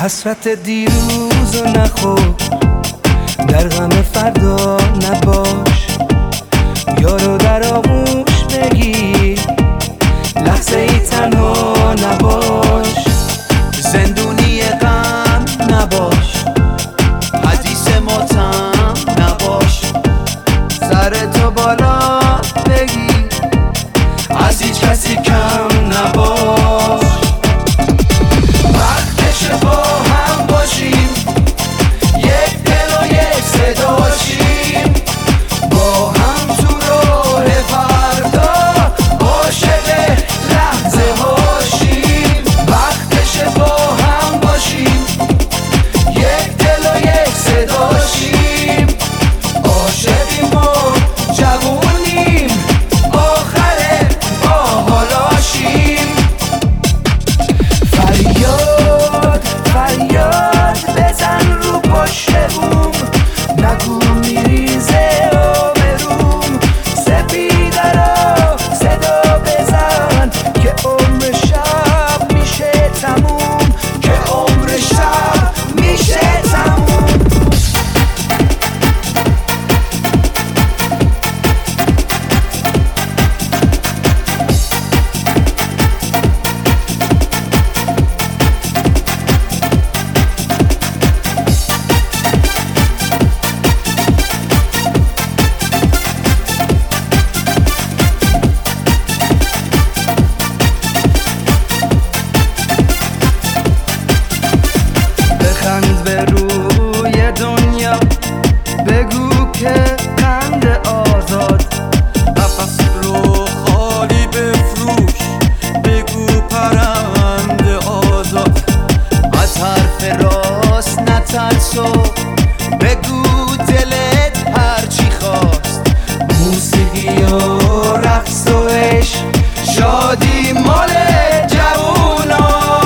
حسرت دیروز و نخور، در غم فردا نباش، یارو در آغوش بگیر، لحظه ای تنها نباش، زندونی غم نباش، حدیث ماتم نباش، سرتو بالا بگیر، از هیچ کسی کم نباش. وقتشه با هم باشیم، یک دل و یک صداشیم، با هم تو راه فردا عاشق لحظه هاشیم. وقتشه با هم باشیم، یک دل و یک صداشیم، عاشقیم و جوونیم، آخره با حالاشیم. فریاد فریاد بزن رو پشت بوم، نگو میریزه آبروم، سپیده را صدا بزن که عمر شب میشه تموم، که عمر شب میشه تموم. بخند به روی دنیا، بگو که قند آزاد، قفس رو خالی بفروش، بگو پرنده آزاد، از حرف راست نترس و بگو دلت هرچی خواست. موسیقی و رقص و عشق، شادی مال جووناست.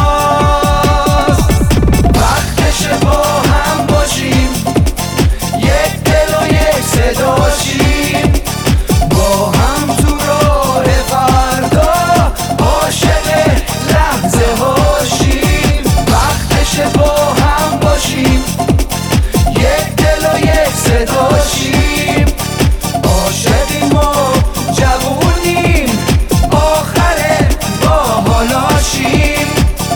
وقتشه با هم باشیم، یک دل و یک صداشیم، با هم تو راه فردا عاشق لحظه هاشیم. وقتشه با هم باشیم، یک دل و یک صداشیم، عاشقیم و جوونیم، آخره با حالاشیم.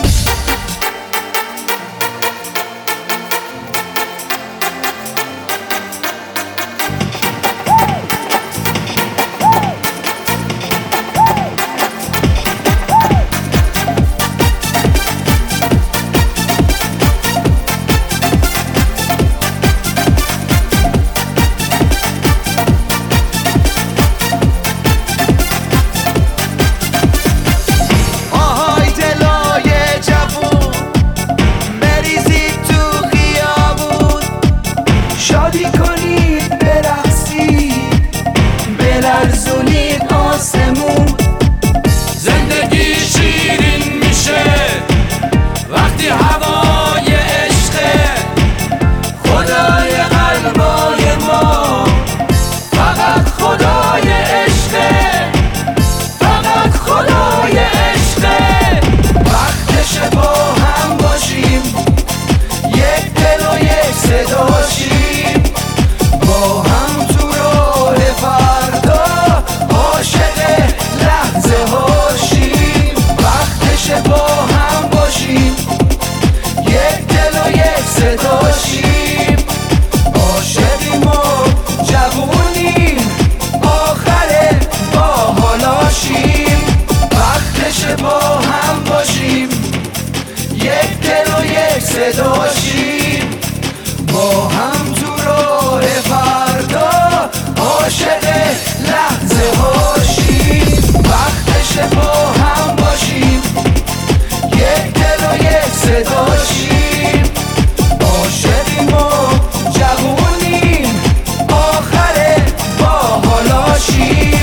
آهای دلای جوون، بریزید تو خیابون، شادی کنید برقصید، بلرزونید آسمون. زندگی شیرین میشه وقتی هوای عشقه، خدای قلبای ما فقط خدای عشقه، فقط خدای عشقه. وقتشه با هم باشیم، یک دل و یک صداشیم، با هم تو راه فردا عاشق لحظه هاشیم. وقتشه با هم باشیم، یک دل و یک صداشیم، عاشقیم و جوونیم، آخره با حالاشیم. وقتشه با هم باشیم، یک دل و یک صداشیم، با هم تو راه فردا عاشق لحظه هاشیم. وقتشه با هم باشیم، یک دل و یک صداشیم، عاشقیم و جوونیم، آخره با حالاشیم.